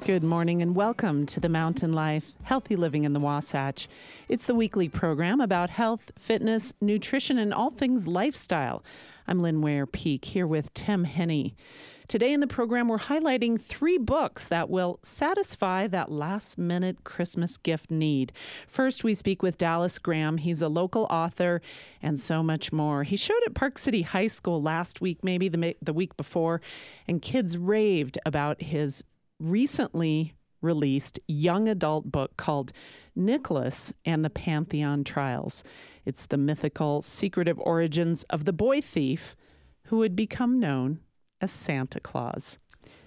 Good morning and welcome to the Mountain Life Healthy Living in the Wasatch. It's the weekly program about health, fitness, nutrition, and all things lifestyle. I'm Lynn Ware-Peak here with Tim Henney. Today in the program, we're highlighting 3 books that will satisfy that last-minute Christmas gift need. First, we speak with Dallas Graham. He's a local author and so much more. He showed at Park City High School last week, maybe the week before, and kids raved about his recently released young adult book called Nicholas and the Pantheon Trials. It's the mythical, secretive origins of the boy thief who would become known as Santa Claus.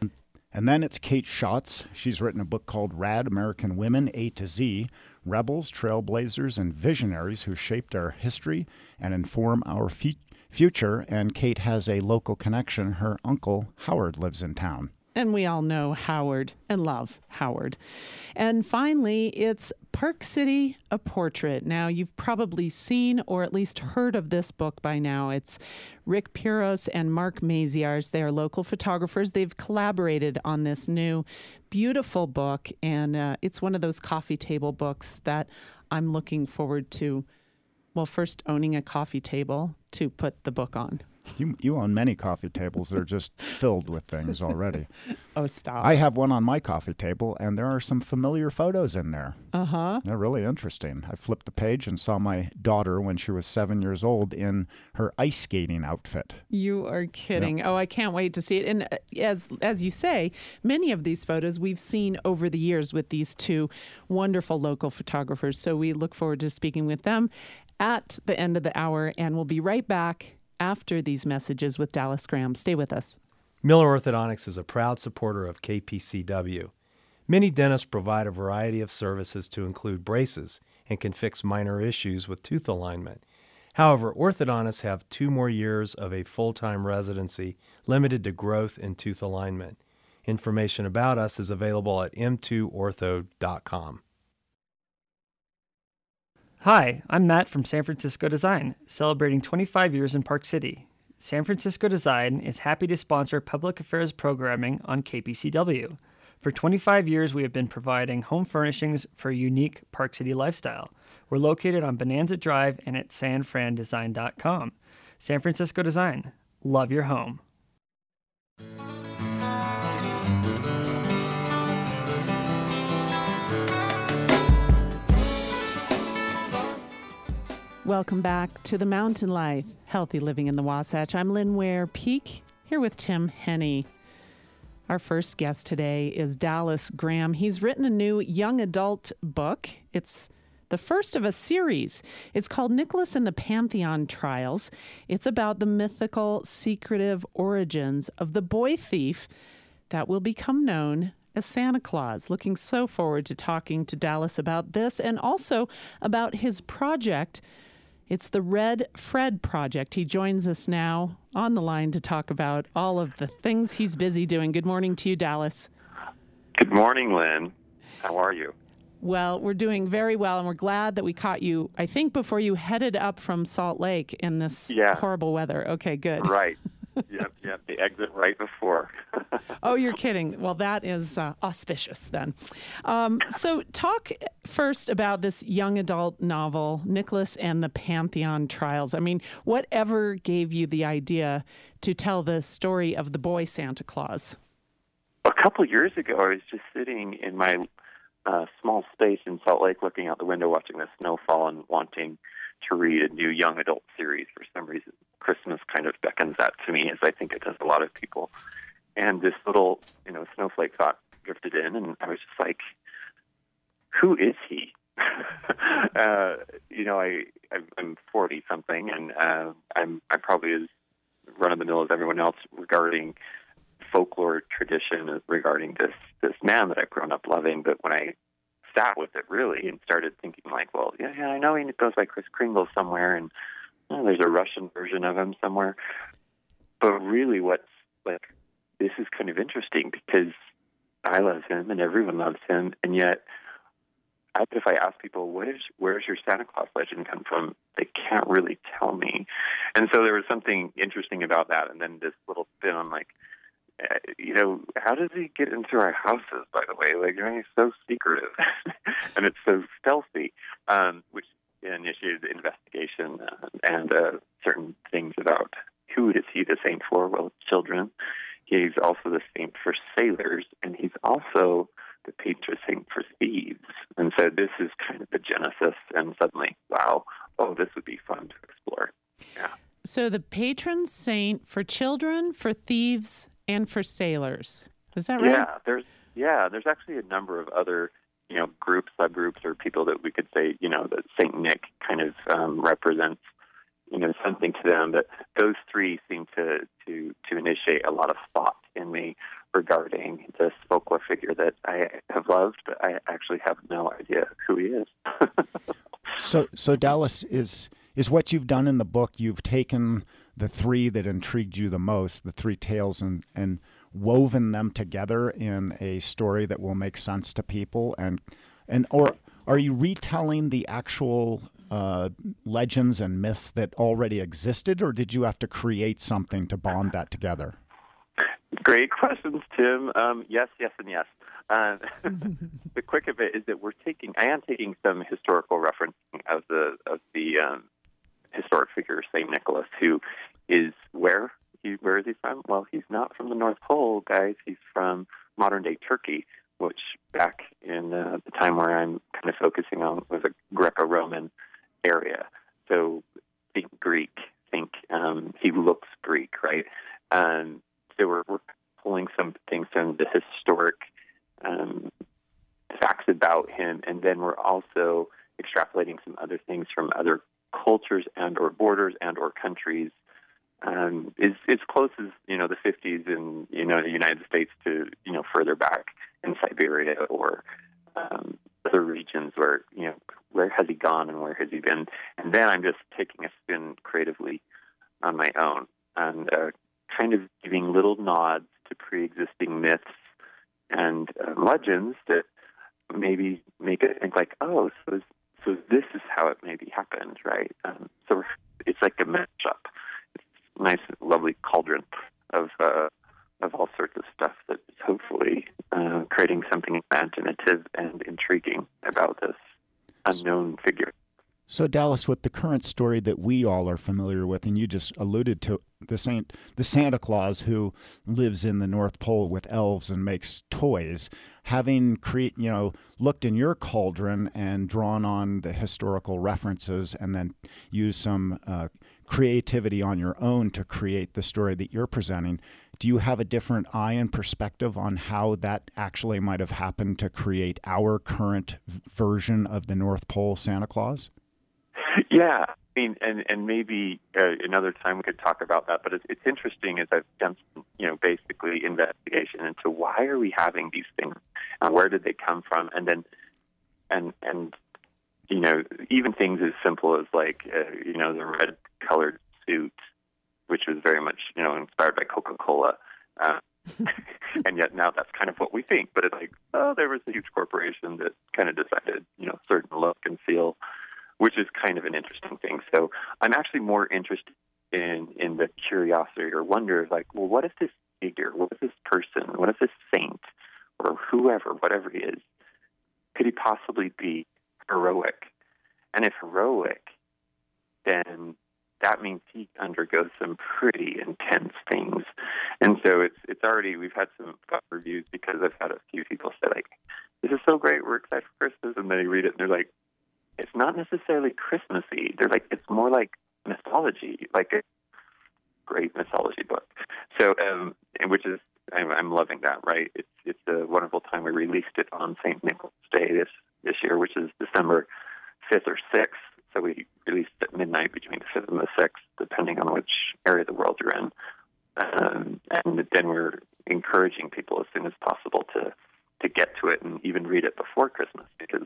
And then it's Kate Schatz. She's written a book called Rad American Women, A to Z, Rebels, Trailblazers, and Visionaries Who Shaped Our History and Inform Our Future. And Kate has a local connection. Her uncle, Howard, lives in town. And we all know Howard and love Howard. And finally, it's Park City, A Portrait. Now, you've probably seen or at least heard of this book by now. It's Rick Puros and Mark Maziarz. They are local photographers. They've collaborated on this new, beautiful book. And it's one of those coffee table books that I'm looking forward to, well, first owning a coffee table to put the book on. You own many coffee tables. They're just filled with things already. Oh, stop. I have one on my coffee table, and there are some familiar photos in there. Uh-huh. They're really interesting. I flipped the page and saw my daughter when she was 7 years old in her ice skating outfit. You are kidding. Yep. Oh, I can't wait to see it. And as you say, many of these photos we've seen over the years with these 2 wonderful local photographers. So we look forward to speaking with them at the end of the hour, and we'll be right back after these messages with Dallas Graham. Stay with us. Miller Orthodontics is a proud supporter of KPCW. Many dentists provide a variety of services to include braces and can fix minor issues with tooth alignment. However, orthodontists have 2 more years of a full-time residency limited to growth and tooth alignment. Information about us is available at m2ortho.com. Hi, I'm Matt from San Francisco Design, celebrating 25 years in Park City. San Francisco Design is happy to sponsor public affairs programming on KPCW. For 25 years, we have been providing home furnishings for a unique Park City lifestyle. We're located on Bonanza Drive and at sanfrandesign.com. San Francisco Design. Love your home. Welcome back to the Mountain Life Healthy Living in the Wasatch. I'm Lynn Ware-Peak here with Tim Henney. Our first guest today is Dallas Graham. He's written a new young adult book. It's the first of a series. It's called Nicholas and the Pantheon Trials. It's about the mythical, secretive origins of the boy thief that will become known as Santa Claus. Looking so forward to talking to Dallas about this and also about his project. It's the Red Fred Project. He joins us now on the line to talk about all of the things he's busy doing. Good morning to you, Dallas. Good morning, Lynn. How are you? Well, we're doing very well, and we're glad that we caught you, I think, before you headed up from Salt Lake in this horrible weather. Okay, good. Right. Yep, the exit right before. Oh, you're kidding. Well, that is auspicious then. So talk first about this young adult novel, Nicholas and the Pantheon Trials. I mean, whatever gave you the idea to tell the story of the boy Santa Claus? A couple years ago, I was just sitting in my small space in Salt Lake looking out the window, watching the snowfall and wanting to read a new young adult series. For some reason, Christmas kind of beckons that to me, as I think it does a lot of people. And this little, snowflake thought drifted in, and I was just like, who is he? I'm 40-something, and I'm probably as run-of-the-mill as everyone else regarding folklore tradition, regarding this man that I've grown up loving. But when I sat with it really and started thinking like, well, yeah, I know he goes by Kris Kringle somewhere, and there's a Russian version of him somewhere. But really this is kind of interesting because I love him and everyone loves him, and yet if I ask people, where's your Santa Claus legend come from, they can't really tell me. And so there was something interesting about that. And then this little spin on how does he get into our houses, by the way? Like, he's so secretive and it's so stealthy, which initiated the investigation and certain things about who is he the saint for? Well, children. He's also the saint for sailors, and he's also the patron saint for thieves. And so this is kind of the genesis, and suddenly, wow, this would be fun to explore. Yeah. So the patron saint for children, for thieves, and for sailors. Is that right? There's actually a number of other, groups, subgroups, or people that we could say, that Saint Nick kind of represents, something to them. But those three seem to initiate a lot of thought in me regarding this folklore figure that I have loved, but I actually have no idea who he is. So Dallas, is what you've done in the book, you've taken the three that intrigued you the most, the three tales, and woven them together in a story that will make sense to people, or are you retelling the actual legends and myths that already existed, or did you have to create something to bond that together? Great questions, Tim. Yes, and yes. The quick of it is that I am taking some historical reference of the historic figure Saint Nicholas, who is where is he from? Well, he's not from the North Pole, guys. He's from modern-day Turkey, which back in the time where I'm kind of focusing on was a Greco-Roman area. So think Greek, he looks Greek, right? So we're pulling some things from the historic facts about him, and then we're also extrapolating some other things from other cultures and or borders and or countries. As close as the 50s in the United States to further back in Siberia or other regions where where has he gone and where has he been, and then I'm just taking a spin creatively on my own and kind of giving little nods to pre-existing myths and legends that maybe make it think like, so this is how it maybe happened, right? So it's like a mashup. It's a nice, lovely cauldron of all sorts of stuff that is hopefully creating something imaginative and intriguing about this unknown figure. So Dallas, with the current story that we all are familiar with, and you just alluded to the Santa Claus who lives in the North Pole with elves and makes toys, having looked in your cauldron and drawn on the historical references and then used some creativity on your own to create the story that you're presenting, do you have a different eye and perspective on how that actually might have happened to create our current version of the North Pole Santa Claus? Yeah, I mean, and maybe another time we could talk about that. But it's interesting as I've done some, basically investigation into why are we having these things, and where did they come from, and then, and even things as simple as like the red colored suit, which was very much inspired by Coca-Cola, and yet now that's kind of what we think. But it's like, there was a huge corporation that kind of decided certain look and feel, which is kind of an interesting thing. So I'm actually more interested in the curiosity or wonder, like, well, what if this figure, what if this person, what if this saint or whoever, whatever he is, could he possibly be heroic? And if heroic, then that means he undergoes some pretty intense things. And so it's already, we've had some reviews because I've had a few people say, like, this is so great, we're excited for Christmas. And they read it and they're like, it's not necessarily Christmassy. They're like, it's more like mythology, like a great mythology book. So, and which is, I'm loving that, right? It's a wonderful time. We released it on St. Nicholas Day this year, which is December 5th or 6th. So we released at midnight between the 5th and the 6th, depending on which area of the world you're in. And then we're encouraging people as soon as possible to get to it and even read it before Christmas because,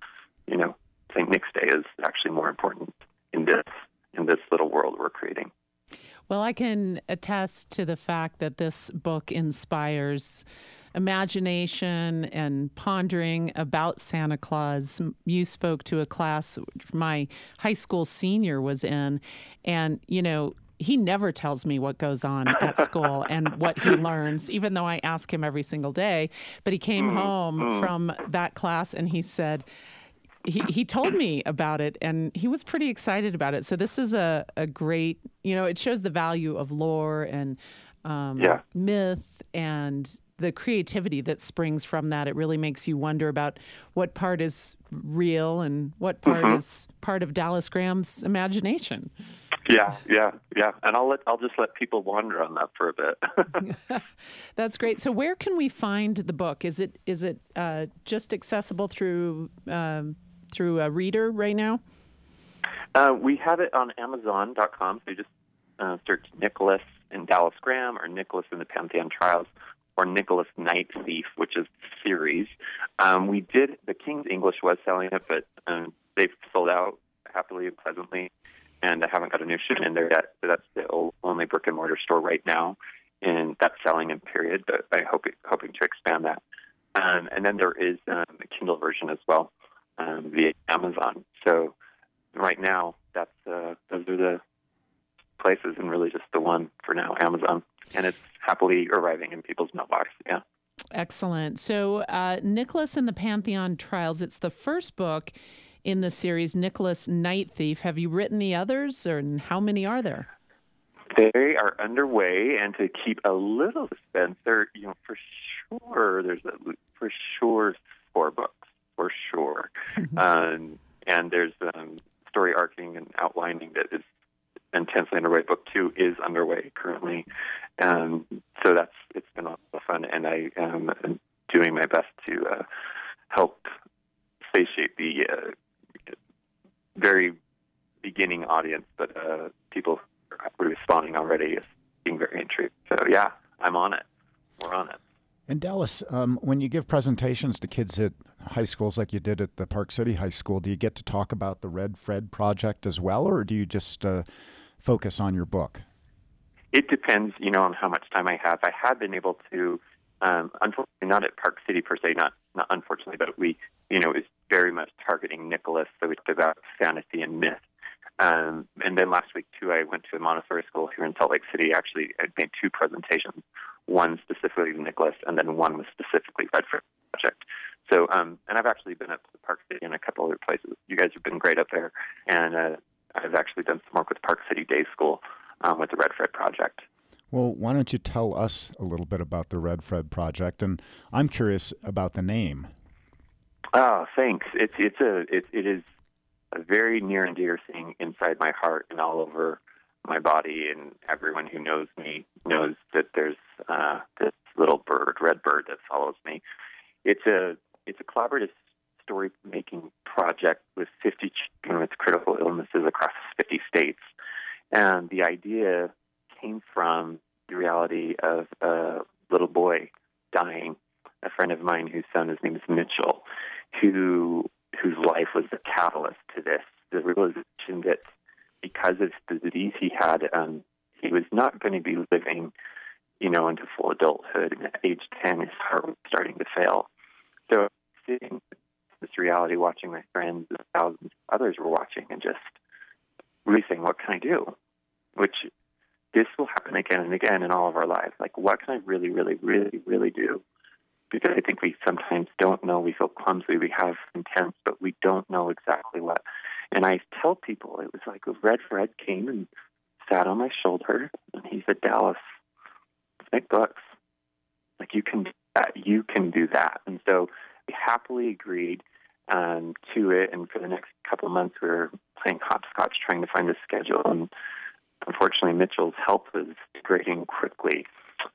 St. Nick's Day is actually more important in this little world we're creating. Well, I can attest to the fact that this book inspires imagination and pondering about Santa Claus. You spoke to a class my high school senior was in, and, he never tells me what goes on at school and what he learns, even though I ask him every single day. But he came home from that class and he said, he told me about it and he was pretty excited about it. So this is a great, it shows the value of lore and myth and the creativity that springs from that. It really makes you wonder about what part is real and what part is part of Dallas Graham's imagination. Yeah. And I'll just let people wander on that for a bit. That's great. So where can we find the book? Is it just accessible through a reader right now? We have it on Amazon.com. So you just search Nicholas in Dallas Graham or Nicholas in the Pantheon Trials or Nicholas Night Thief, which is the series. The King's English was selling it, but they've sold out happily and pleasantly, and I haven't got a new shipment in there yet. So that's the only brick and mortar store right now, and that's selling in period. But I hoping to expand that. And then there is a Kindle version as well via Amazon. So right now, those are the places, and really just the one for now, Amazon, and it's happily arriving in people's mailbox. Yeah. Excellent. So Nicholas in the Pantheon Trials, it's the first book in the series, Nicholas Night Thief. Have you written the others, or how many are there? They are underway, and to keep a little suspense, there's 4 books, for sure. And there's story arcing and outlining that is intensely underway. Book 2 is underway currently. So it's been a lot of fun, and I am doing my best to help satiate the very beginning audience, but people are responding already is being very intrigued. So yeah, I'm on it. We're on it. In Dallas, when you give presentations to kids at high schools like you did at the Park City High School, do you get to talk about the Red Fred Project as well, or do you just focus on your book? It depends, on how much time I have. I have been able to, unfortunately, not at Park City per se, not unfortunately, but we, is very much targeting Nicholas, so we talked about fantasy and myth. And then last week, too, I went to a Montessori school here in Salt Lake City. Actually, I made 2 presentations, one specifically to Nicholas, and then one was specifically Red Fred Project. So, and I've actually been up to Park City and a couple other places. You guys have been great up there, and I've actually done some work with Park City Day School with the Red Fred Project. Well, why don't you tell us a little bit about the Red Fred Project? And I'm curious about the name. Oh, thanks. It is a very near and dear thing inside my heart and all over my body, and everyone who knows me knows that there's this little bird, red bird, that follows me. It's a collaborative story-making project with 50 children with critical illnesses across 50 states. And the idea came from the reality of a little boy dying, a friend of mine whose name is Mitchell, whose life was the catalyst to this, the realization that because of the disease he had, he was not going to be living, into full adulthood. And at age 10, his heart was starting to fail. So sitting with this reality, watching my friends, and thousands of others were watching, and just really saying, what can I do? Which this will happen again and again in all of our lives. Like, what can I really, really, really, really do? Because I think we sometimes don't know. We feel clumsy. We have intent, but we don't know exactly what. And I tell people, it was like Red Fred came and sat on my shoulder, and he said, Dallas, let's make books. Like, you can do that. You can do that. And so we happily agreed to it. And for the next couple of months, we were playing hopscotch, trying to find a schedule. And unfortunately, Mitchell's health was degrading quickly.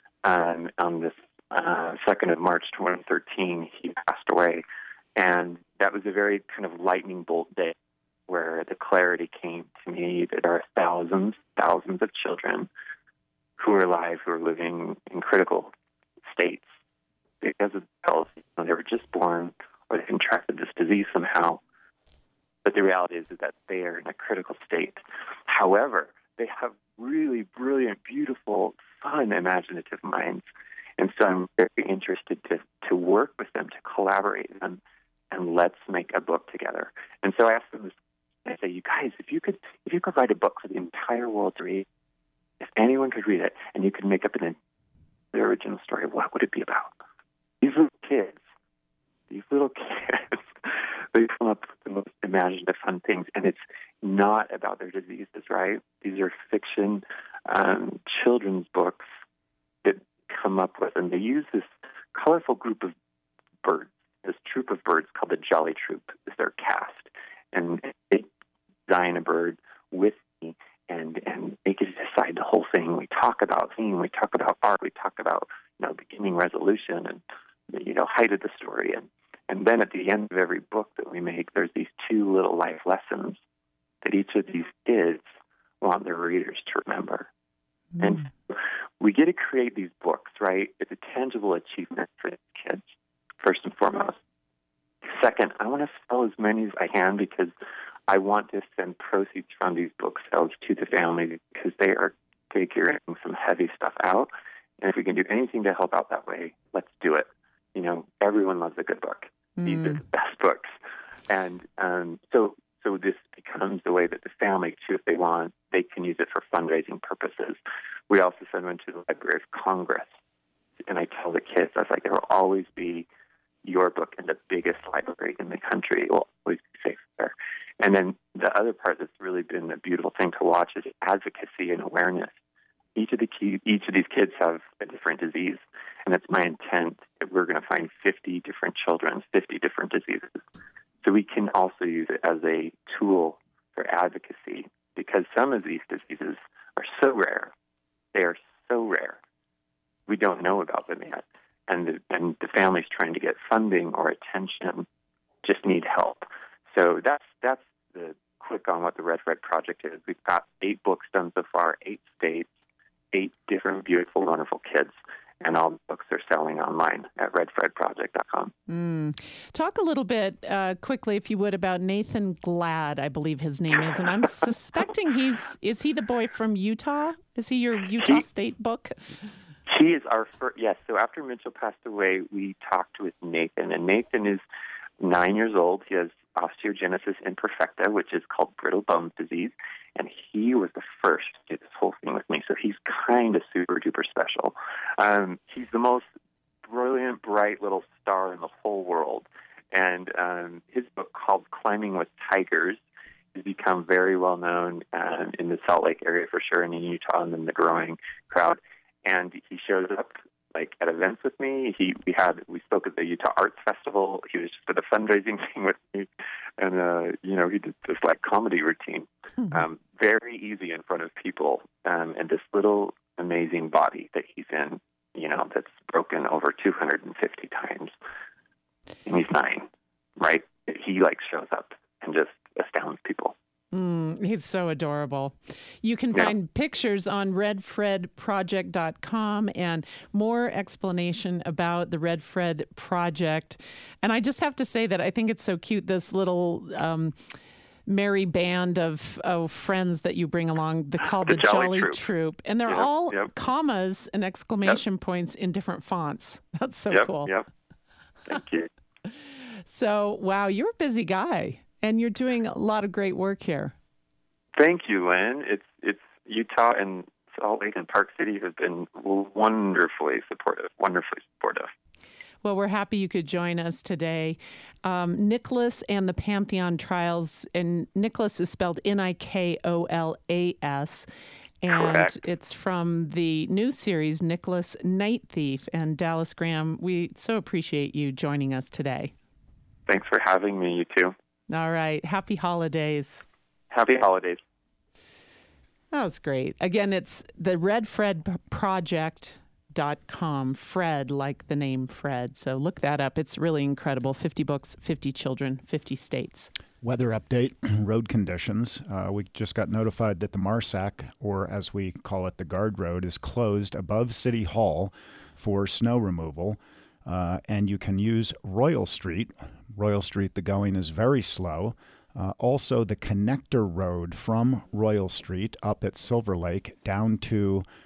On this 2nd of March 2013, he passed away. And that was a very kind of lightning bolt day where the clarity came to me that there are thousands of children who are alive, who are living in critical states because of health. They were just born or they contracted this disease somehow. But the reality is that they are in a critical state. However, they have really brilliant, beautiful, fun, imaginative minds. And so I'm very interested to work with them, to collaborate with them, and let's make a book together. And so I asked them this, I say, you guys, if you could write a book for the entire world to read, anyone could read it, and you could make up the original story. What would it be about? These little kids, they come up with the most imaginative, fun things, and it's not about their diseases, right? These are fiction, children's books that come up with, and they use this colorful group of birds, this troop of birds called the Jolly Troop is their cast, and they design a bird with me, and they get to decide the whole thing. We talk about theme, we talk about art, we talk about beginning, resolution, and height of the story, and then at the end of every book that we make, there's these 2 little life lessons that each of these kids want their readers to remember. And we get to create these books, right? It's a tangible achievement for these kids, first and foremost. Second, I want to sell as many as I can because I want to send proceeds from these book sales to the family because they are figuring some heavy stuff out. And if we can do anything to help out that way, let's do it. Everyone loves a good book. These are the best books. And so this becomes the way that the family, too, if they want, they can use it for fundraising purposes. We also send them to the Library of Congress. And I tell the kids, I was like, there will always be your book in the biggest library in the country. It will always be safe there. And then the other part that's really been a beautiful thing to watch is advocacy and awareness. Each of these kids have a different disease, and it's my intent that we're going to find 50 different children, 50 different diseases. So we can also use it as a tool for advocacy because some of these diseases are so rare. They are so rare. We don't know about them yet. And the families trying to get funding or attention just need help. So that's the quick on what the Red Fred Project is. We've got 8 books done so far, 8 states, 8 different beautiful, wonderful kids. And all the books are selling online at redfredproject.com. Talk a little bit quickly, if you would, about Nathan Glad, I believe his name is. And I'm suspecting is he the boy from Utah? Is he your Utah State book? He is our first, yes. So after Mitchell passed away, we talked with Nathan. And Nathan is 9 years old. He has osteogenesis imperfecta, which is called brittle bone disease. And he was the first to do this whole thing with me. So he's kind of super duper special. He's the most brilliant, bright little star in the whole world. And his book called Climbing with Tigers has become very well known in the Salt Lake area for sure, and in Utah and in the growing crowd. And he shows up at events with me. We spoke at the Utah Arts Festival. He was just at a fundraising thing with me, and he did this comedy routine, very easy in front of people, and this little amazing body that he's in, that's broken over 250 times, and he's 9, right? He shows up and just astounds people. He's so adorable. You can find pictures on redfredproject.com and more explanation about the Red Fred Project. And I just have to say that I think it's so cute, this little merry band of friends that you bring along, called the Jolly Troop. And they're all commas and exclamation points in different fonts. That's so cool. Yep. Thank you. So, wow, you're a busy guy. And you're doing a lot of great work here. Thank you, Lynn. It's Utah and Salt Lake and Park City have been wonderfully supportive. Well, we're happy you could join us today. Nicholas and the Pantheon Trials, and Nicholas is spelled Nikolas. And correct. It's from the new series, Nicholas Night Thief. And Dallas Graham, we so appreciate you joining us today. Thanks for having me, you too. All right. Happy holidays. Happy holidays. That was great. Again, it's the redfredproject.com. Fred, like the name Fred. So look that up. It's really incredible. 50 books, 50 children, 50 states. Weather update, road conditions. We just got notified that the Marsac, or as we call it, the Guard Road, is closed above City Hall for snow removal. And you can use Royal Street. Royal Street, the going is very slow. Also, the connector road from Royal Street up at Silver Lake down to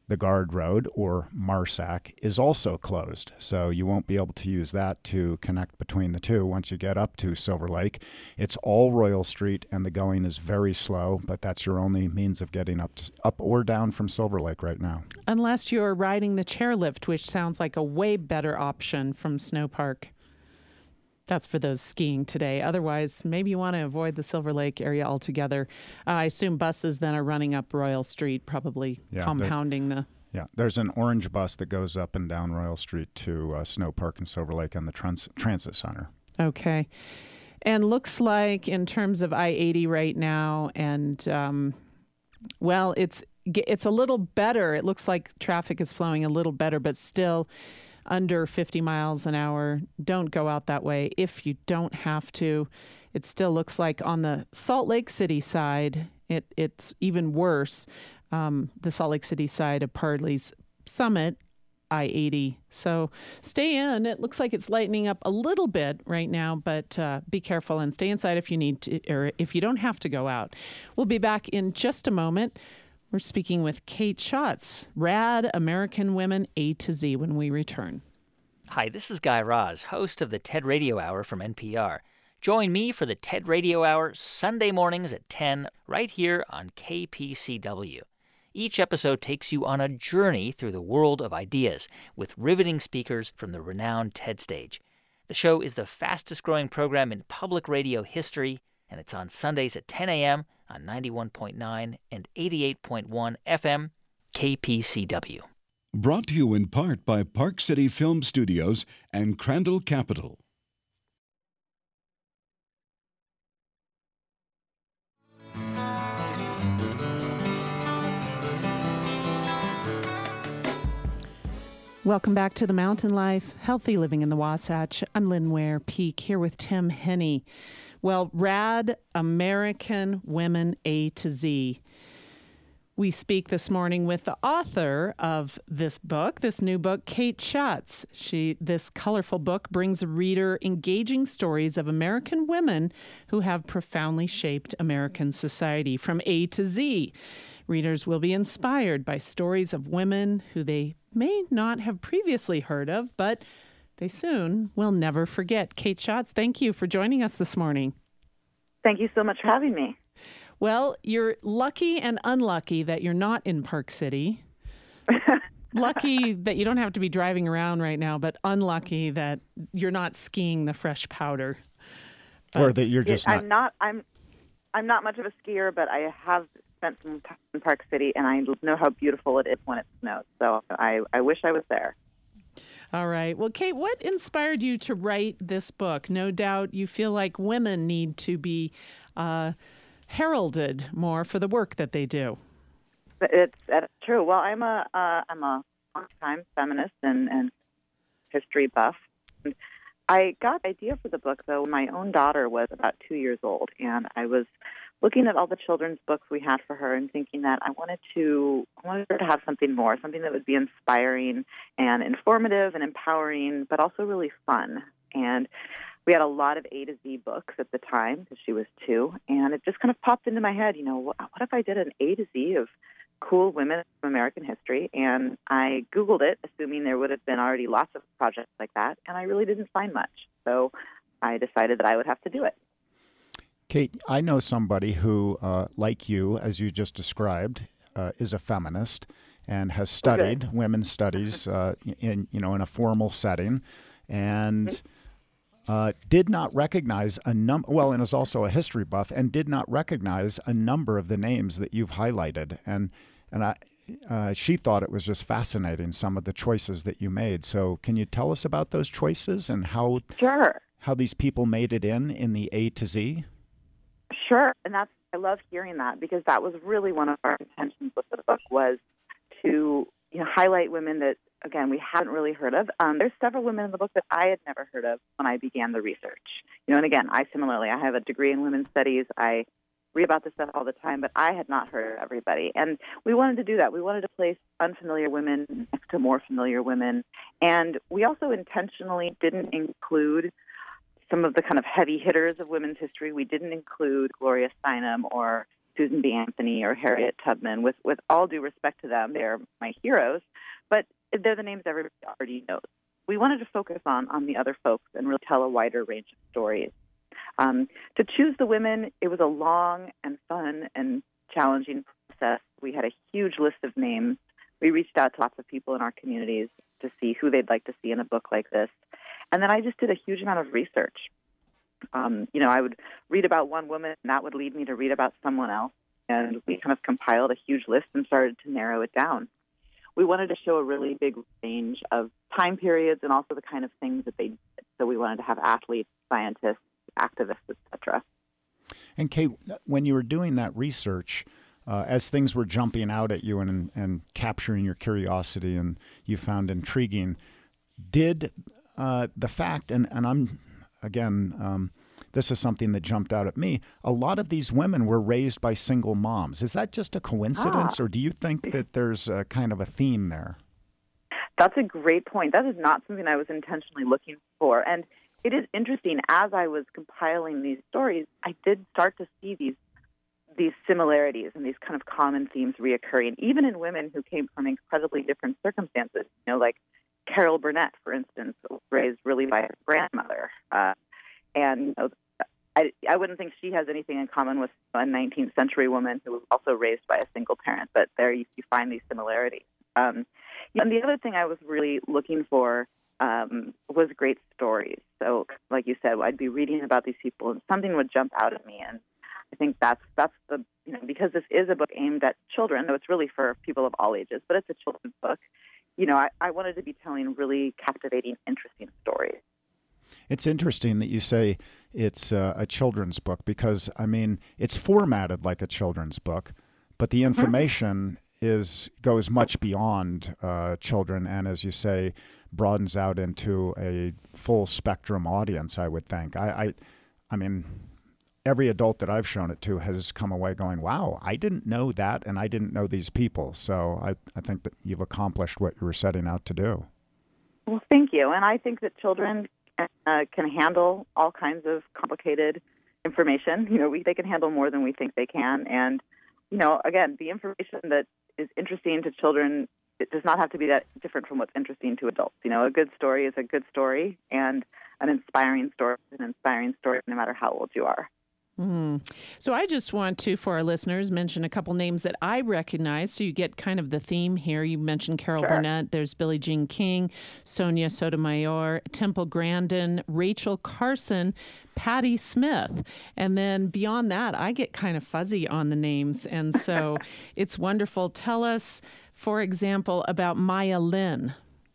the Guard Road, or MARSAC, is also closed. So you won't be able to use that to connect between the two once you get up to Silver Lake. It's all Royal Street, and the going is very slow, but that's your only means of getting up or down from Silver Lake right now. Unless you're riding the chairlift, which sounds like a way better option from Snow Park. That's for those skiing today. Otherwise, maybe you want to avoid the Silver Lake area altogether. I assume buses then are running up Royal Street, probably compounding the... Yeah, there's an orange bus that goes up and down Royal Street to Snow Park and Silver Lake and the Transit Center. Okay. And looks like in terms of I-80 right now, and, well, it's a little better. It looks like traffic is flowing a little better, but still under 50 miles an hour. Don't go out that way if you don't have to. It still looks like on the Salt Lake City side, it's even worse. The Salt Lake City side of Pardley's Summit, I-80. So stay in. It looks like it's lightening up a little bit right now, but be careful and stay inside if you need to, or if you don't have to go out. We'll be back in just a moment. We're speaking with Kate Schatz, Rad American Women A to Z, when we return. Hi, this is Guy Raz, host of the TED Radio Hour from NPR. Join me for the TED Radio Hour Sunday mornings at 10 right here on KPCW. Each episode takes you on a journey through the world of ideas with riveting speakers from the renowned TED stage. The show is the fastest-growing program in public radio history, and it's on Sundays at 10 a.m. on 91.9 and 88.1 FM, KPCW. Brought to you in part by Park City Film Studios and Crandall Capital. Welcome back to The Mountain Life, Healthy Living in the Wasatch. I'm Lynn Ware Peak here with Tim Henney. Well, Rad American Women A to Z. We speak this morning with the author of this book, this new book, Kate Schatz. This colorful book brings a reader engaging stories of American women who have profoundly shaped American society from A to Z. Readers will be inspired by stories of women who they may not have previously heard of, but they soon will never forget. Kate Schatz, thank you for joining us this morning. Thank you so much for having me. Well, you're lucky and unlucky that you're not in Park City. Lucky that you don't have to be driving around right now, but unlucky that you're not skiing the fresh powder. Or that you're just not... I'm not much of a skier, but I have spent some time in Park City, and I know how beautiful it is when it snows. So I wish I was there. All right. Well, Kate, what inspired you to write this book? No doubt you feel like women need to be heralded more for the work that they do. It's true. Well, I'm a long-time feminist and history buff. And I got the idea for the book, though, when my own daughter was about 2 years old, and I was looking at all the children's books we had for her and thinking that I wanted her to have something more, something that would be inspiring and informative and empowering, but also really fun. And we had a lot of A to Z books at the time because she was 2, and it just kind of popped into my head, what if I did an A to Z of cool women from American history? And I Googled it, assuming there would have been already lots of projects like that, and I really didn't find much. So I decided that I would have to do it. Kate, I know somebody who, like you, as you just described, is a feminist and has studied women's studies in a formal setting, and did not recognize and is also a history buff, and did not recognize a number of the names that you've highlighted. And she thought it was just fascinating, some of the choices that you made. So can you tell us about those choices and how these people made it in the A to Z? Sure, and I love hearing that, because that was really one of our intentions with the book, was to highlight women that, again, we hadn't really heard of. There's several women in the book that I had never heard of when I began the research. And again, I have a degree in women's studies. I read about this stuff all the time, but I had not heard of everybody. And we wanted to do that. We wanted to place unfamiliar women next to more familiar women. And we also intentionally didn't include some of the kind of heavy hitters of women's history. We didn't include Gloria Steinem or Susan B. Anthony or Harriet Tubman. With all due respect to them, they're my heroes, but they're the names everybody already knows. We wanted to focus on the other folks and really tell a wider range of stories. To choose the women, it was a long and fun and challenging process. We had a huge list of names. We reached out to lots of people in our communities to see who they'd like to see in a book like this. And then I just did a huge amount of research. I would read about one woman, and that would lead me to read about someone else. And we kind of compiled a huge list and started to narrow it down. We wanted to show a really big range of time periods and also the kind of things that they did. So we wanted to have athletes, scientists, activists, etc. And Kate, when you were doing that research, as things were jumping out at you and capturing your curiosity and you found intriguing, did the fact, and I'm, again, this is something that jumped out at me, a lot of these women were raised by single moms. Is that just a coincidence, or do you think that there's a kind of a theme there? That's a great point. That is not something I was intentionally looking for. And it is interesting, as I was compiling these stories, I did start to see these similarities and these kind of common themes reoccurring, even in women who came from incredibly different circumstances. Like Carol Burnett, for instance, was raised really by her grandmother. And I wouldn't think she has anything in common with a 19th century woman who was also raised by a single parent, but there you find these similarities. And the other thing I was really looking for was great stories. So, like you said, I'd be reading about these people and something would jump out at me. And I think that's the, because this is a book aimed at children, though it's really for people of all ages, but it's a children's book. I wanted to be telling really captivating, interesting stories. It's interesting that you say it's a children's book because, it's formatted like a children's book, but the information goes much beyond children and, as you say, broadens out into a full spectrum audience, I would think. I mean, every adult that I've shown it to has come away going, wow, I didn't know that and I didn't know these people. So I think that you've accomplished what you were setting out to do. Well, thank you. And I think that children can handle all kinds of complicated information. They can handle more than we think they can. And, again, the information that is interesting to children, it does not have to be that different from what's interesting to adults. A good story is a good story, and an inspiring story is an inspiring story no matter how old you are. So I just want to, for our listeners, mention a couple names that I recognize so you get kind of the theme here. You mentioned Carol Burnett. There's Billie Jean King, Sonia Sotomayor, Temple Grandin, Rachel Carson, Patti Smith. And then beyond that, I get kind of fuzzy on the names. And so it's wonderful. Tell us, for example, about Maya Lin.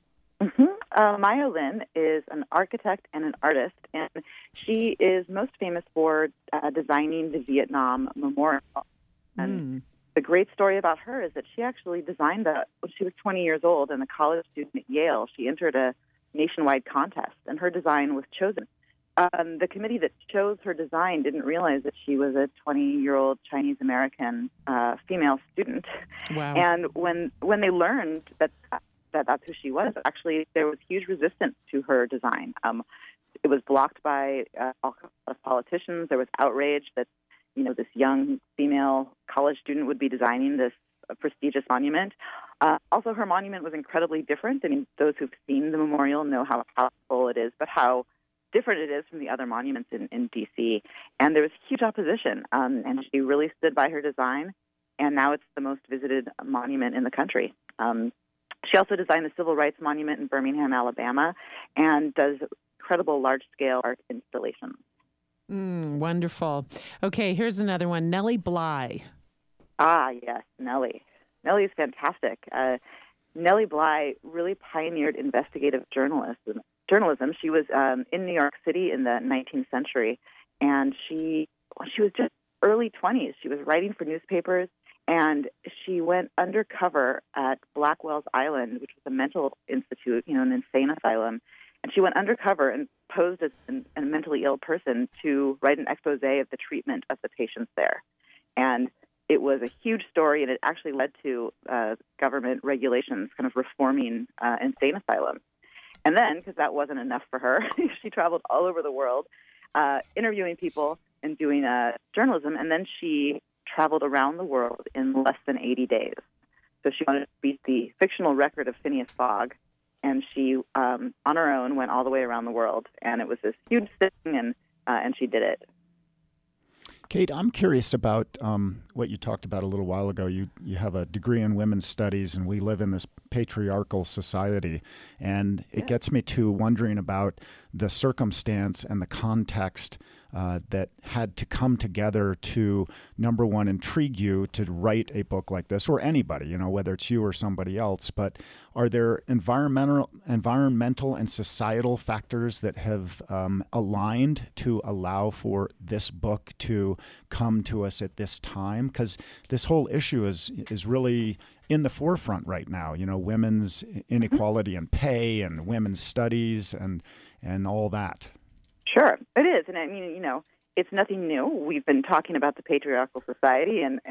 Maya Lin is an architect and an artist, and she is most famous for designing the Vietnam Memorial. And the great story about her is that she actually designed that when she was 20 years old and a college student at Yale. She entered a nationwide contest, and her design was chosen. The committee that chose her design didn't realize that she was a 20-year-old Chinese-American female student. Wow. And when they learned that that's who she was, actually there was huge resistance to her design. It was blocked by a lot of politicians. There was outrage that this young female college student would be designing this prestigious monument. Also, her monument was incredibly different. Those who've seen the memorial know how powerful it is, but how different it is from the other monuments in D.C. And there was huge opposition, and she really stood by her design, and now it's the most visited monument in the country. She also designed the Civil Rights Monument in Birmingham, Alabama, and does incredible large-scale art installations. Wonderful. Okay, here's another one, Nellie Bly. Ah, yes, Nellie. Nellie is fantastic. Nellie Bly really pioneered investigative journalism. She was in New York City in the 19th century, and she was just early 20s. She was writing for newspapers, and she went undercover at Blackwell's Island, which was a mental institute, an insane asylum. And she went undercover and posed as a mentally ill person to write an expose of the treatment of the patients there. And it was a huge story, and it actually led to government regulations kind of reforming insane asylums. And then, because that wasn't enough for her, she traveled all over the world interviewing people and doing journalism. And then she traveled around the world in less than 80 days. So she wanted to beat the fictional record of Phineas Fogg, and she, on her own, went all the way around the world. And it was this huge thing, and she did it. Kate, I'm curious about what you talked about a little while ago. You have a degree in women's studies, and we live in this patriarchal society. And it gets me to wondering about the circumstance and the context that had to come together to, number one, intrigue you to write a book like this, or anybody, whether it's you or somebody else. But are there environmental and societal factors that have aligned to allow for this book to come to us at this time? Because this whole issue is really in the forefront right now. Women's inequality in pay and women's studies and all that. Sure, it is. And I mean, it's nothing new. We've been talking about the patriarchal society and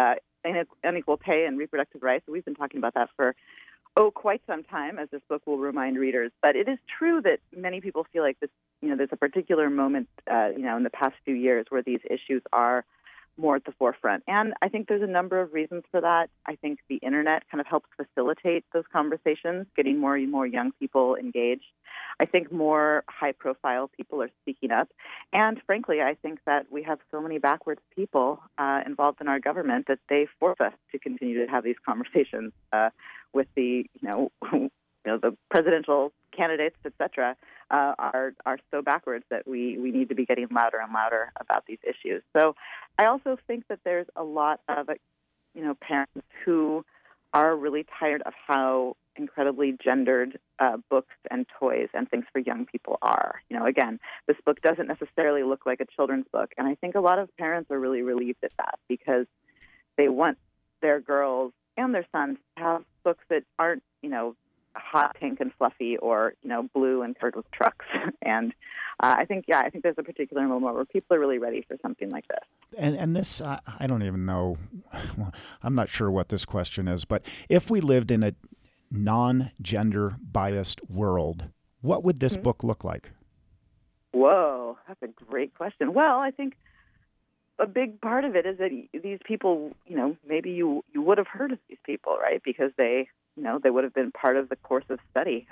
unequal pay and reproductive rights. We've been talking about that for, quite some time, as this book will remind readers. But it is true that many people feel like this, there's a particular moment, in the past few years where these issues are more at the forefront. And I think there's a number of reasons for that. I think the internet kind of helps facilitate those conversations, getting more and more young people engaged. I think more high-profile people are speaking up. And frankly, I think that we have so many backwards people involved in our government that they force us to continue to have these conversations with the, the presidential candidates, et cetera, are so backwards that we need to be getting louder and louder about these issues. So I also think that there's a lot of, parents who are really tired of how incredibly gendered books and toys and things for young people are. Again, this book doesn't necessarily look like a children's book, and I think a lot of parents are really relieved at that because they want their girls and their sons to have books that aren't, hot, pink, and fluffy, or blue and covered with trucks. And I think there's a particular moment where people are really ready for something like this. And this, I don't even know. I'm not sure what this question is, but if we lived in a non-gender biased world, what would this book look like? Whoa, that's a great question. Well, I think a big part of it is that these people, maybe you would have heard of these people, right? Because they would have been part of the course of study.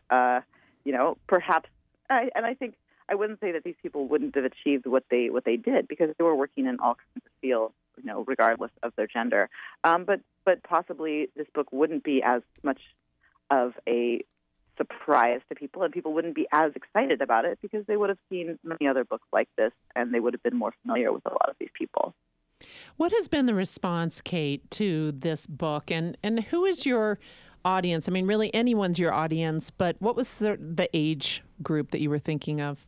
Perhaps, and I think I wouldn't say that these people wouldn't have achieved what they did because they were working in all kinds of fields, regardless of their gender. But possibly this book wouldn't be as much of a surprise to people, and people wouldn't be as excited about it because they would have seen many other books like this, and they would have been more familiar with a lot of these people. What has been the response, Kate, to this book, and who is your audience? I mean, really, anyone's your audience, but what was the age group that you were thinking of?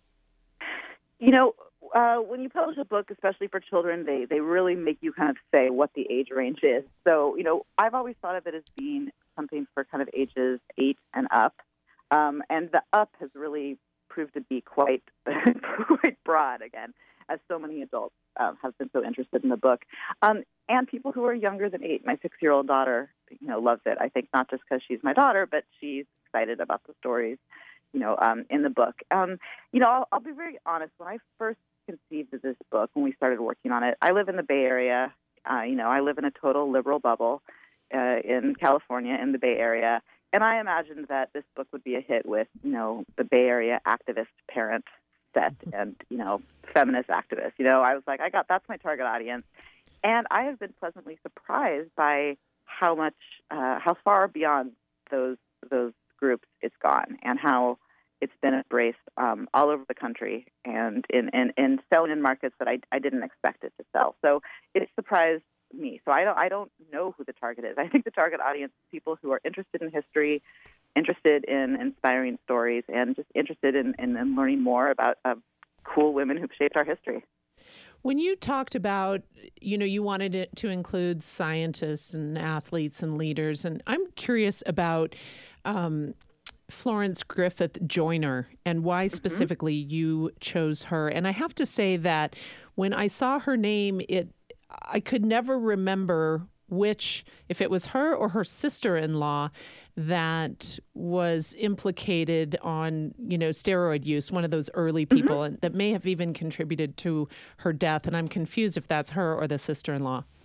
When you publish a book, especially for children, they really make you kind of say what the age range is. So, I've always thought of it as being something for kind of ages 8 and up. And the up has really proved to be quite broad, again, as so many adults have been so interested in the book. And people who are younger than 8. My 6-year-old daughter, loves it. I think not just because she's my daughter, but she's excited about the stories, in the book. I'll be very honest. When I first conceived of this book, when we started working on it, I live in the Bay Area. I live in a total liberal bubble in California, in the Bay Area. And I imagined that this book would be a hit with, the Bay Area activist parent set and, feminist activists. I was like, that's my target audience. And I have been pleasantly surprised by how far beyond those groups it's gone and how it's been embraced all over the country and in selling in markets that I didn't expect it to sell. So it surprised me. So I don't know who the target is. I think the target audience is people who are interested in history, interested in inspiring stories, and just interested in learning more about cool women who've shaped our history. When you talked about, you wanted it to include scientists and athletes and leaders, and I'm curious about Florence Griffith Joyner and why specifically you chose her. And I have to say that when I saw her name, I could never remember if it was her or her sister-in-law that was implicated on, steroid use, one of those early people, and that may have even contributed to her death. And I'm confused if that's her or the sister-in-law.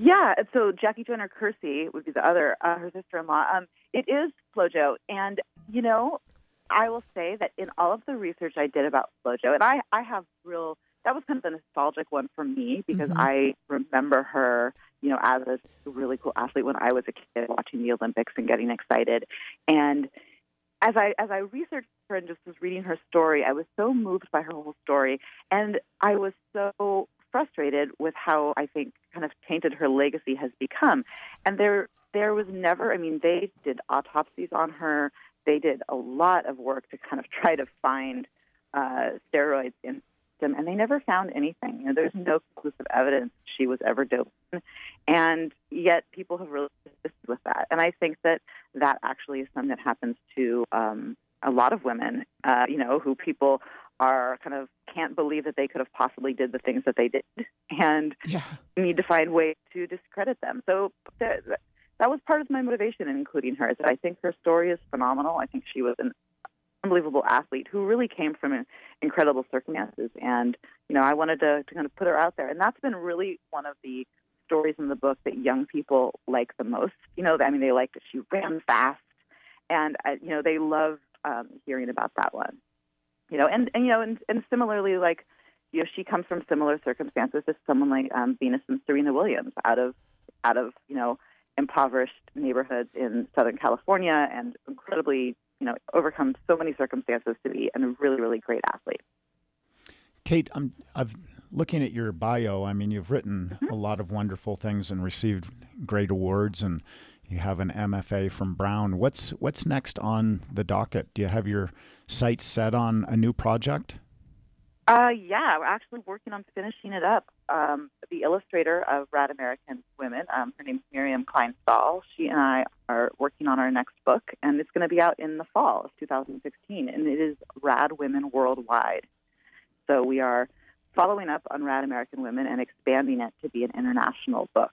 Yeah, so Jackie Joyner Kersey would be the other, her sister-in-law. It is FloJo, and, you know, I will say that in all of the research I did about FloJo, and I have that was kind of a nostalgic one for me because I remember her, you know, as a really cool athlete when I was a kid watching the Olympics and getting excited. And as I researched her and just was reading her story, I was so moved by her whole story, and I was so frustrated with how I think kind of tainted her legacy has become. And there was never, I mean, they did autopsies on her. They did a lot of work to kind of try to find steroids in them, and they never found anything. You know, there's no conclusive evidence she was ever doped, and yet people have really persisted with that. And I think that actually is something that happens to a lot of women, you know, who people are kind of can't believe that they could have possibly did the things that they did, and need to find ways to discredit them. So that was part of my motivation in including her, is that I think her story is phenomenal. I think she was an unbelievable athlete who really came from incredible circumstances, and, you know, I wanted to kind of put her out there. And that's been really one of the stories in the book that young people like the most. You know, I mean, they like that she ran fast, and, you know, they love hearing about that one. You know, and you know, and similarly, like, you know, she comes from similar circumstances as someone like Venus and Serena Williams out of you know, impoverished neighborhoods in Southern California, and incredibly, you know, overcome so many circumstances to be a really, really great athlete. Kate, I'm looking at your bio. I mean, you've written a lot of wonderful things and received great awards, and you have an MFA from Brown. What's next on the docket? Do you have your sights set on a new project? Yeah, we're actually working on finishing it up. The illustrator of Rad American Women, her name's Miriam Kleinstahl. She and I are working on our next book, and it's going to be out in the fall of 2016, and it is Rad Women Worldwide. So we are following up on Rad American Women and expanding it to be an international book.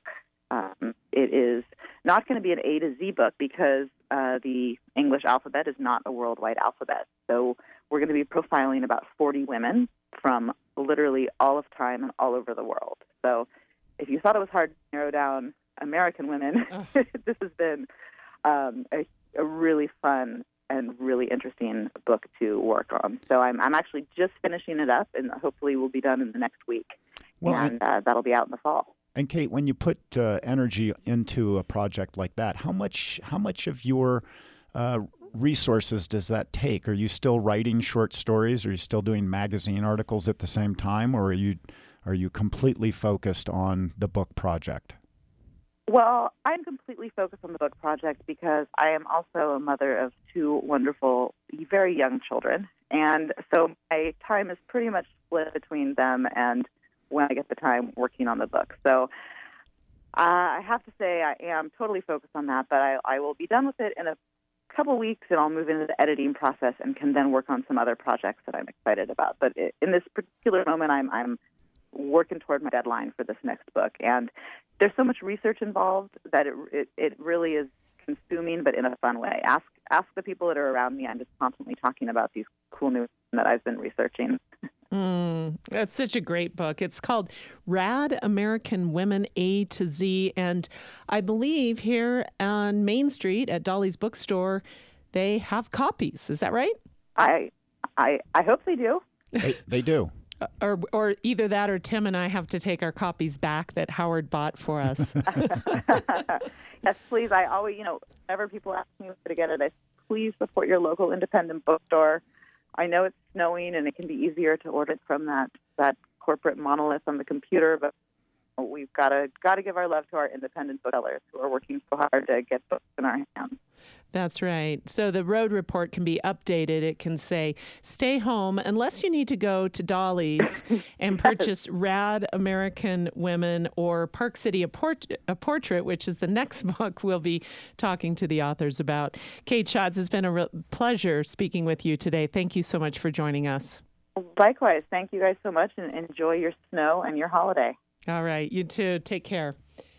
It is not going to be an A to Z book because the English alphabet is not a worldwide alphabet. So we're going to be profiling about 40 women from literally all of time and all over the world. So if you thought it was hard to narrow down American women, this has been a really fun and really interesting book to work on. So I'm actually just finishing it up, and hopefully we'll be done in the next week. Well, and that'll be out in the fall. And Kate, when you put energy into a project like that, how much of your resources does that take? Are you still writing short stories? Are you still doing magazine articles at the same time, or are you completely focused on the book project? Well, I'm completely focused on the book project because I am also a mother of two wonderful, very young children, and so my time is pretty much split between them and when I get the time working on the book. So I have to say I am totally focused on that, but I will be done with it in a couple weeks, and I'll move into the editing process and can then work on some other projects that I'm excited about. But in this particular moment, I'm working toward my deadline for this next book, and there's so much research involved that it really is consuming, but in a fun way. Ask the people that are around me. I'm just constantly talking about these cool new that I've been researching. That's such a great book. It's called Rad American Women A to Z. And I believe here on Main Street at Dolly's Bookstore, they have copies. Is that right? I hope they do. They do. Or either that or Tim and I have to take our copies back that Howard bought for us. Yes, please. I always, whenever people ask me where to get it, please support your local independent bookstore. I know it's snowing and it can be easier to order it from that corporate monolith on the computer, but we've got to give our love to our independent booksellers who are working so hard to get books in our hands. That's right. So the road report can be updated. It can say, stay home unless you need to go to Dolly's and purchase Rad American Women or Park City, a Portrait, which is the next book we'll be talking to the authors about. Kate Schatz, it's been a pleasure speaking with you today. Thank you so much for joining us. Likewise. Thank you guys so much, and enjoy your snow and your holiday. All right. You too. Take care.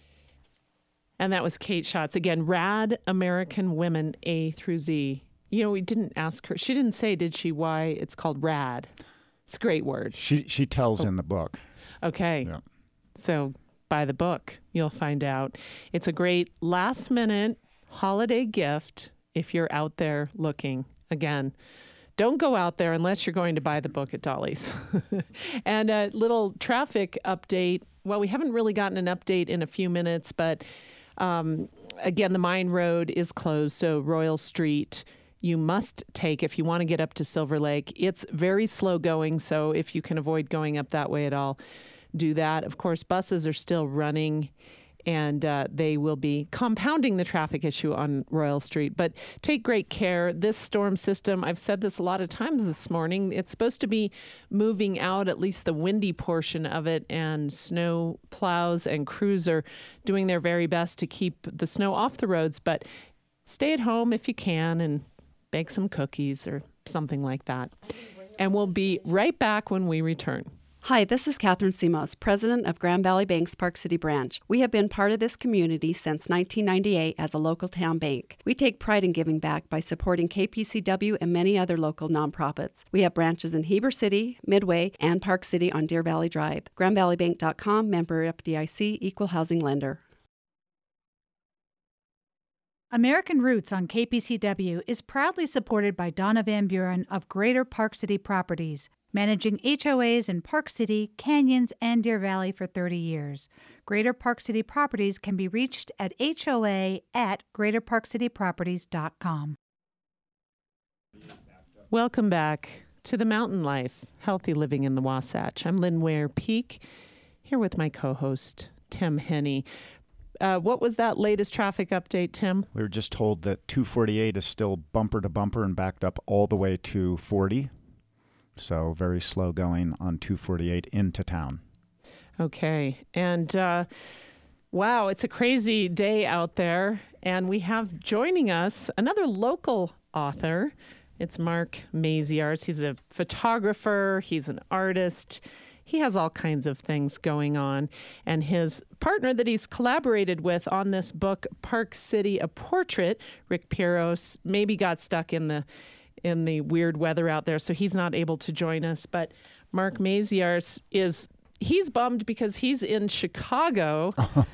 And that was Kate Schatz. Again, Rad American Women A through Z. We didn't ask her. She didn't say, did she, why it's called Rad. It's a great word. She tells in the book. Okay. Yeah. So buy the book. You'll find out. It's a great last-minute holiday gift if you're out there looking. Again, don't go out there unless you're going to buy the book at Dolly's. And a little traffic update. Well, we haven't really gotten an update in a few minutes, but again, the Mine Road is closed, so Royal Street you must take if you want to get up to Silver Lake. It's very slow going, so if you can avoid going up that way at all, do that. Of course, buses are still running, and they will be compounding the traffic issue on Royal Street. But take great care. This storm system, I've said this a lot of times this morning, it's supposed to be moving out, at least the windy portion of it, and snow plows and crews are doing their very best to keep the snow off the roads. But stay at home if you can and bake some cookies or something like that. And we'll be right back when we return. Hi, this is Catherine Simos, president of Grand Valley Bank's Park City branch. We have been part of this community since 1998 as a local town bank. We take pride in giving back by supporting KPCW and many other local nonprofits. We have branches in Heber City, Midway, and Park City on Deer Valley Drive. GrandValleyBank.com, member FDIC, equal housing lender. American Roots on KPCW is proudly supported by Donna Van Buren of Greater Park City Properties, managing HOAs in Park City, Canyons, and Deer Valley for 30 years. Greater Park City Properties can be reached at HOA@greaterparkcityproperties.com. Welcome back to the Mountain Life, Healthy Living in the Wasatch. I'm Lynn Ware Peak, here with my co-host, Tim Henney. What was that latest traffic update, Tim? We were just told that 248 is still bumper to bumper and backed up all the way to 40. So very slow going on 248 into town. Okay. And wow, it's a crazy day out there. And we have joining us another local author. It's Mark Maziarz. He's a photographer. He's an artist. He has all kinds of things going on. And his partner that he's collaborated with on this book, Park City, A Portrait, Rick Piros, maybe got stuck in the weird weather out there, so he's not able to join us. But Mark Maziarz he's bummed because he's in Chicago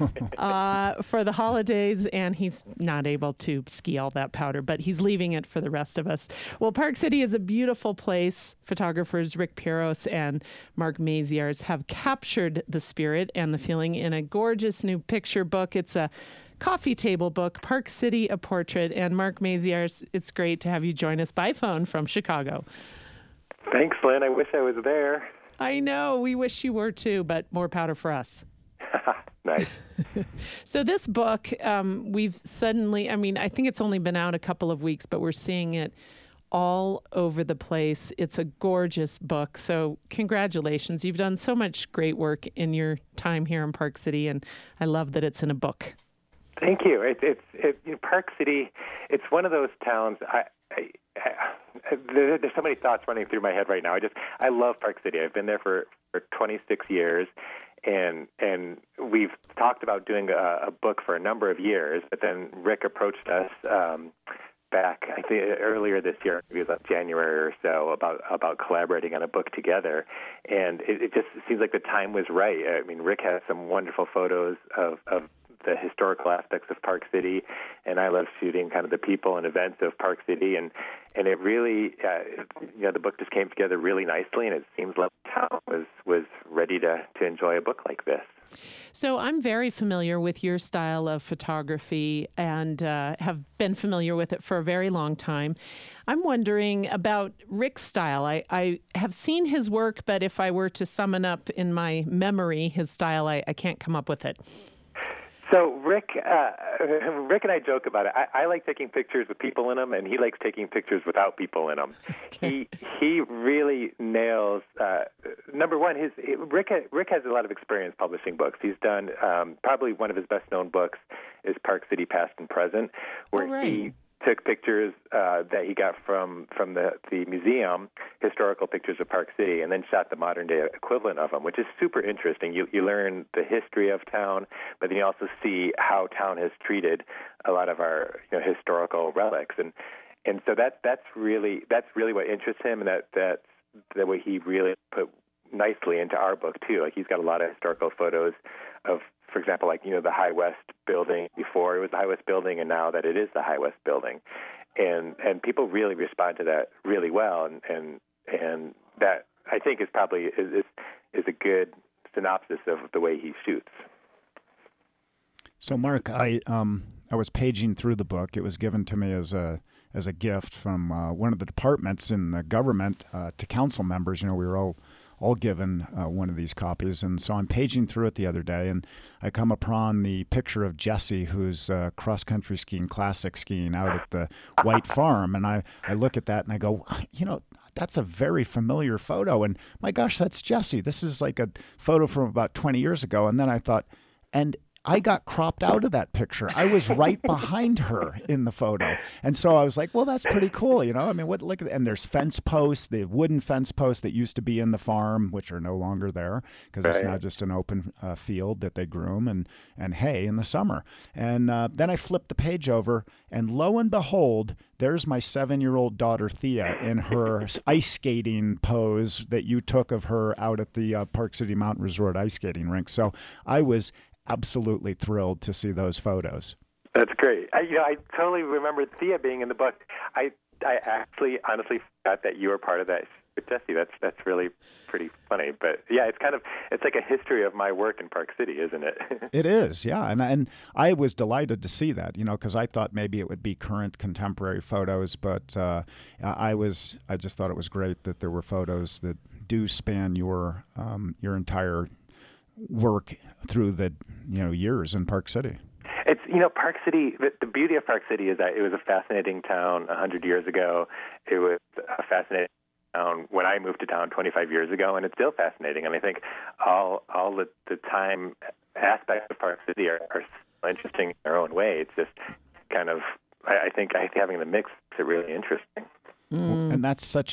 for the holidays, and he's not able to ski all that powder, but he's leaving it for the rest of us. Well, Park City is a beautiful place. Photographers Rick Piros and Mark Maziarz have captured the spirit and the feeling in a gorgeous new picture book. It's a coffee table book, Park City, A Portrait. And Mark Maziarz, it's great to have you join us by phone from Chicago. Thanks, Lynn. I wish I was there. I know. We wish you were too, but more powder for us. Nice. So this book, we've suddenly, I think it's only been out a couple of weeks, but we're seeing it all over the place. It's a gorgeous book. So congratulations. You've done so much great work in your time here in Park City, and I love that it's in a book. Thank you. Park City, it's one of those towns. There's so many thoughts running through my head right now. I love Park City. I've been there for 26 years, and we've talked about doing a book for a number of years. But then Rick approached us back, I think, earlier this year, maybe it was January or so, about collaborating on a book together. And it just seems like the time was right. I mean, Rick has some wonderful photos of the historical aspects of Park City, and I love shooting kind of the people and events of Park City, and it really, the book just came together really nicely, and it seems like the town was ready to enjoy a book like this. So I'm very familiar with your style of photography and have been familiar with it for a very long time. I'm wondering about Rick's style. I have seen his work, but if I were to sum it up in my memory, his style, I can't come up with it. So Rick and I joke about it. I like taking pictures with people in them, and he likes taking pictures without people in them. Okay. He really nails. Number one, Rick has a lot of experience publishing books. He's done probably one of his best known books is Park City Past and Present, where he took pictures that he got from the museum, historical pictures of Park City, and then shot the modern-day equivalent of them, which is super interesting. You learn the history of town, but then you also see how town has treated a lot of our historical relics, and so that's really what interests him, and that's the way he really put nicely into our book too. Like, he's got a lot of historical photos of for example, like, the High West building. Before it was the High West building, and now that it is the High West building. And people really respond to that really well, and that, I think, is probably is a good synopsis of the way he shoots. So, Mark, I was paging through the book. It was given to me as a gift from one of the departments in the government to council members. We were all given one of these copies, and so I'm paging through it the other day, and I come upon the picture of Jesse, who's cross-country skiing, classic skiing out at the White Farm, and I look at that and I go, that's a very familiar photo, and my gosh, that's Jesse. This is like a photo from about 20 years ago, and then I thought, and I got cropped out of that picture. I was right behind her in the photo. And so I was like, well, that's pretty cool, I mean, look at, and there's fence posts, the wooden fence posts that used to be in the farm, which are no longer there because it's now just an open field that they groom and hay in the summer. And then I flipped the page over, and lo and behold, there's my 7-year-old daughter, Thea, in her ice skating pose that you took of her out at the Park City Mountain Resort ice skating rink. So I was absolutely thrilled to see those photos. That's great. I totally remember Thea being in the book. I actually honestly forgot that you were part of that with Jesse. That's really pretty funny. But yeah, it's like a history of my work in Park City, isn't it? It is, yeah. And I was delighted to see that, because I thought maybe it would be current contemporary photos, but I just thought it was great that there were photos that do span your entire work through the years in Park City. It's Park City. The beauty of Park City is that it was a fascinating town 100 years ago. It was a fascinating town when I moved to town 25 years ago, and it's still fascinating. And I think all the time aspects of Park City are so interesting in their own way. It's just kind of I think having the mix is really interesting. And that's such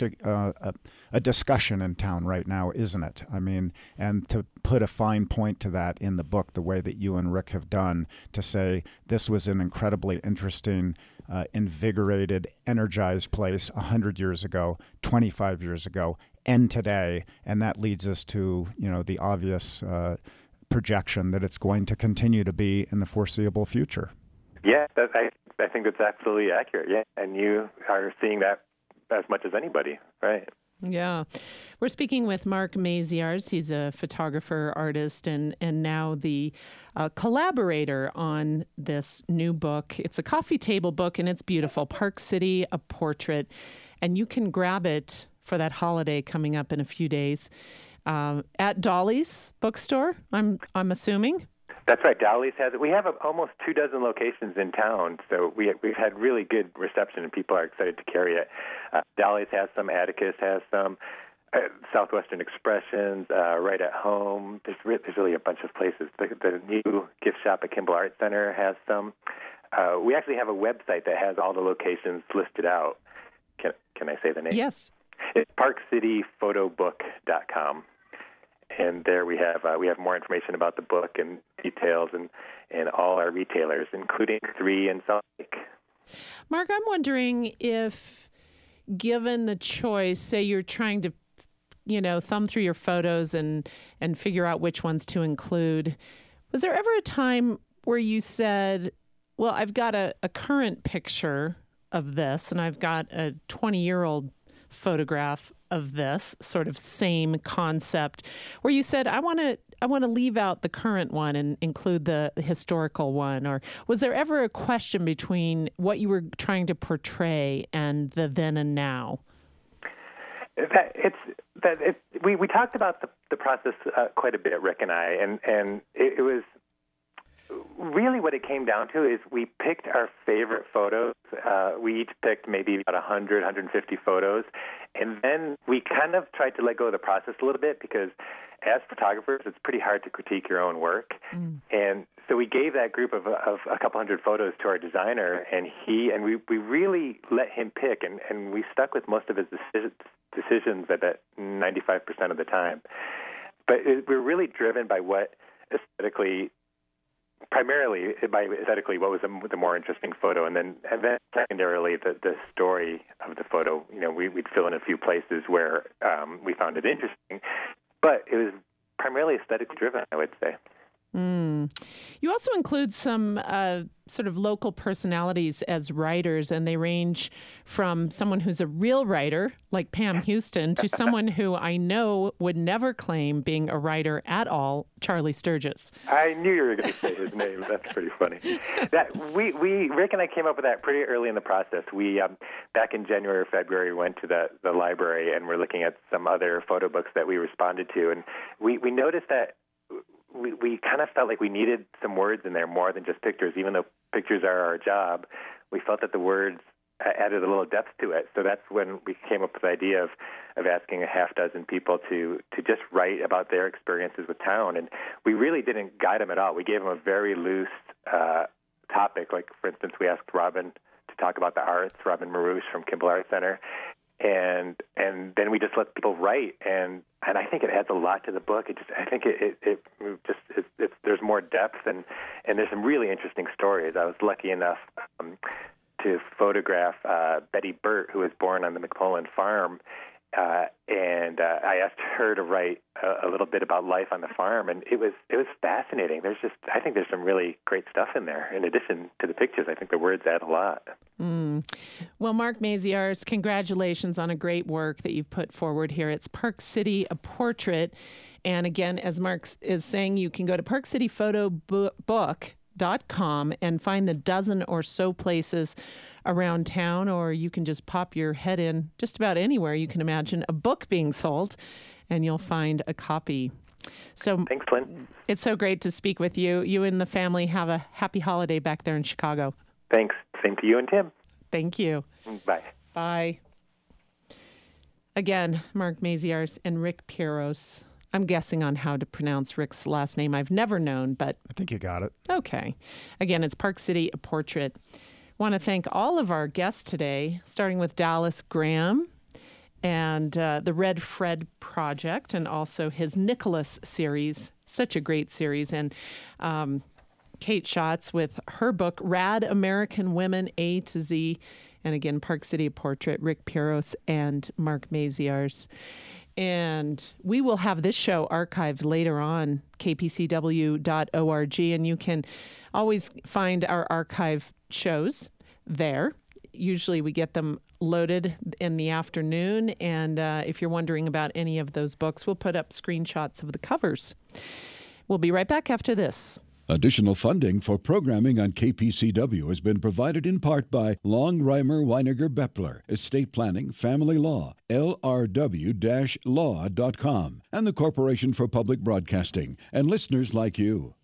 a discussion in town right now, isn't it? I mean, and to put a fine point to that in the book, the way that you and Rick have done, to say this was an incredibly interesting, invigorated, energized place 100 years ago, 25 years ago, and today, and that leads us to, the obvious projection that it's going to continue to be in the foreseeable future. Yeah, I think that's absolutely accurate, yeah, and you are seeing that as much as anybody, right? Yeah. We're speaking with Mark Maziarz. He's a photographer, artist, and now the collaborator on this new book. It's a coffee table book, and it's beautiful. Park City, a Portrait. And you can grab it for that holiday coming up in a few days at Dolly's bookstore, I'm assuming. That's right. Dolly's has it. We have almost 24 locations in town, so we've had really good reception, and people are excited to carry it. Dolly's has some. Atticus has some. Southwestern Expressions, Right at Home. There's really a bunch of places. The new gift shop at Kimball Art Center has some. We actually have a website that has all the locations listed out. Can I say the name? Yes. It's parkcityphotobook.com. And there we have more information about the book and details and all our retailers, including 3 in Salt Lake. Mark, I'm wondering if, given the choice, say you're trying to, thumb through your photos and figure out which ones to include, was there ever a time where you said, well, I've got a current picture of this and I've got a 20-year-old photograph of this sort of same concept, where you said, I want to leave out the current one and include the historical one? Or was there ever a question between what you were trying to portray and the then and now? We talked about the process quite a bit, Rick and I, and it was really what it came down to is we picked our favorite photos. We each picked maybe about 100, 150 photos. And then we kind of tried to let go of the process a little bit because as photographers, it's pretty hard to critique your own work. And so we gave that group of a couple hundred photos to our designer, and we really let him pick, and we stuck with most of his decisions about 95% of the time. But we're really driven by what primarily by aesthetically what was the more interesting photo, and then secondarily the story of the photo. We'd fill in a few places where we found it interesting, but it was primarily aesthetically driven, I would say. You also include some sort of local personalities as writers, and they range from someone who's a real writer, like Pam Houston, to someone who I know would never claim being a writer at all, Charlie Sturgis. I knew you were going to say his name. That's pretty funny. Rick and I came up with that pretty early in the process. We, back in January or February, went to the library and we're looking at some other photo books that we responded to, and we noticed that we kind of felt like we needed some words in there more than just pictures. Even though pictures are our job, we felt that the words added a little depth to it. So that's when we came up with the idea of asking a half dozen people to just write about their experiences with town. And we really didn't guide them at all. We gave them a very loose topic. Like, for instance, we asked Robin to talk about the arts, Robin Marouche from Kimball Art Center. And then we just let people write, and I think it adds a lot to the book. I think there's more depth, and there's some really interesting stories. I was lucky enough to photograph Betty Burt, who was born on the McMullen farm, and I asked her to write a little bit about life on the farm, and it was fascinating. I think there's some really great stuff in there. In addition to the pictures, I think the words add a lot. Well, Mark Maziarz, congratulations on a great work that you've put forward here. It's Park City, a Portrait. And again, as Mark is saying, you can go to parkcityphotobook.com and find the dozen or so places around town, or you can just pop your head in just about anywhere you can imagine a book being sold, and you'll find a copy. So thanks, Lynn. It's so great to speak with you. You and the family have a happy holiday back there in Chicago. Thanks. Same to you and Tim. Thank you. Bye. Bye. Again, Mark Maziarz and Rick Piros. I'm guessing on how to pronounce Rick's last name. I've never known, but I think you got it. Okay. Again, it's Park City, a Portrait. Want to thank all of our guests today, starting with Dallas Graham and the Red Fred Project, and also his Nicholas series, such a great series, and Kate Schatz with her book, Rad American Women, A to Z, and again, Park City, a Portrait, Rick Piros and Mark Maziarz. And we will have this show archived later on, kpcw.org, and you can always find our archive shows there. Usually we get them loaded in the afternoon, and if you're wondering about any of those books, we'll put up screenshots of the covers. We'll be right back after this. Additional funding for programming on KPCW has been provided in part by Long Reimer Weiniger Beppler, Estate Planning, Family Law, lrw-law.com, and the Corporation for Public Broadcasting, and listeners like you.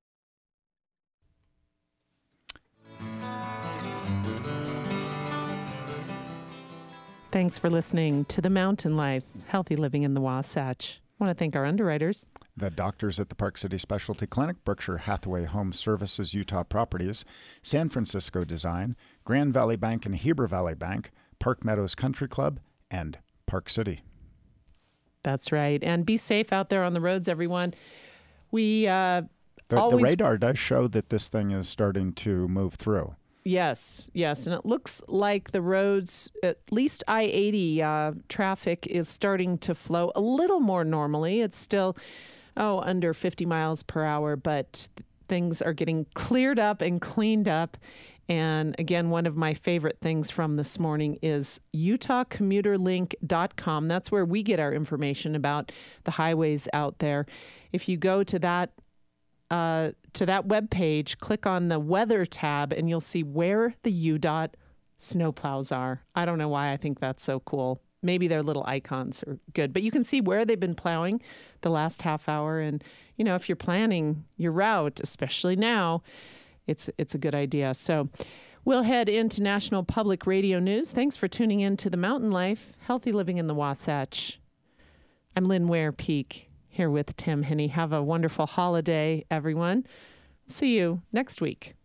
Thanks for listening to The Mountain Life, Healthy Living in the Wasatch. I want to thank our underwriters. The doctors at the Park City Specialty Clinic, Berkshire Hathaway Home Services, Utah Properties, San Francisco Design, Grand Valley Bank and Heber Valley Bank, Park Meadows Country Club, and Park City. That's right. And be safe out there on the roads, everyone. The radar does show that this thing is starting to move through. Yes. And it looks like the roads, at least I-80 traffic is starting to flow a little more normally. It's still, under 50 miles per hour, but things are getting cleared up and cleaned up. And again, one of my favorite things from this morning is UtahCommuterLink.com. That's where we get our information about the highways out there. If you go to that web page, click on the weather tab, and you'll see where the UDOT snowplows are. I don't know why I think that's so cool. Maybe their little icons are good, but you can see where they've been plowing the last half hour. And, if you're planning your route, especially now, it's a good idea. So we'll head into National Public Radio News. Thanks for tuning in to The Mountain Life, Healthy Living in the Wasatch. I'm Lynn Ware-Peak, here with Tim Henney. Have a wonderful holiday, everyone. See you next week.